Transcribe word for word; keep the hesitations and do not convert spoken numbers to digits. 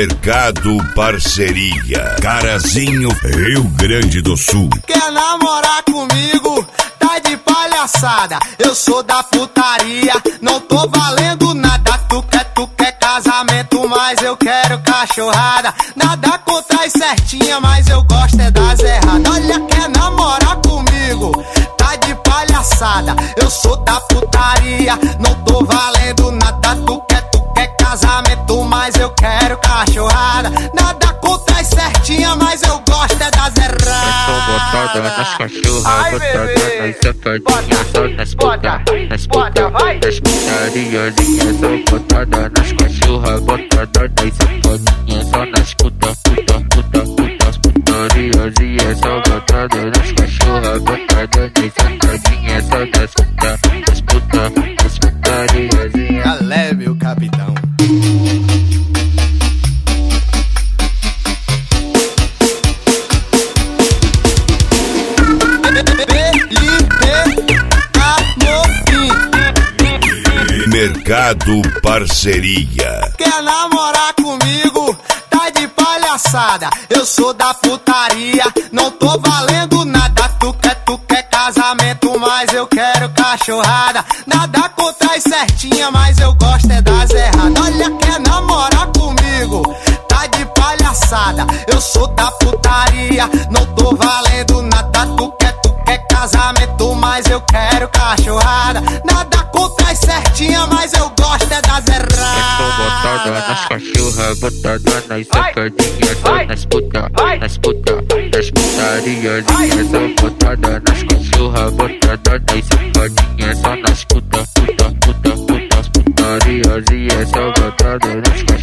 Mercado Parceria, Carazinho, Rio Grande do Sul. Quer namorar comigo? Tá de palhaçada. Eu sou da putaria, não tô valendo nada. Tu quer, tu quer casamento, mas eu quero cachorrada. Nada contra as certinhas, mas eu gosto é das erradas. Olha, quer namorar comigo? Tá de palhaçada. Eu sou da putaria, não tô valendo nada. Tu quer, tu quer casamento, mas eu quero cachorrada. Nada contra as certinhas, mas eu gosto é das erradas. Eu tô botada nas cachorras, botada nas safadinhas, só nas puta, nas puta, nas putariazinhas. Só botada nas cachorras, botada nas safadinhas, só nas puta, puta, puta, puta, as putariazinhas. Só botada nas cachorras, botada nas safadinhas, só nas puta, nas puta, nas putariazinhas. Tá leve o capitão. Mercado Parceria. Quer namorar comigo? Tá de palhaçada. Eu sou da putaria, não tô valendo nada. Tu quer, tu quer casamento, mas eu quero cachorrada. Nada contra as certinhas, mas eu gosto é das erradas. Olha, quer namorar comigo? Tá de palhaçada. Eu sou da putaria, não tô valendo nada. Tu quer, tu quer casamento, mas eu quero cachorrada. Nada contra as certinhas, mas eu gosto é das erradas. Eu tô botada nas cachorras, botada nas safadinhas, só nas puta, nas puta, nas putariazinhas. Só botada nas cachorras, botada nas safadinhas, só nas puta, puta, puta, puta, as putariazinhas. Só botada nas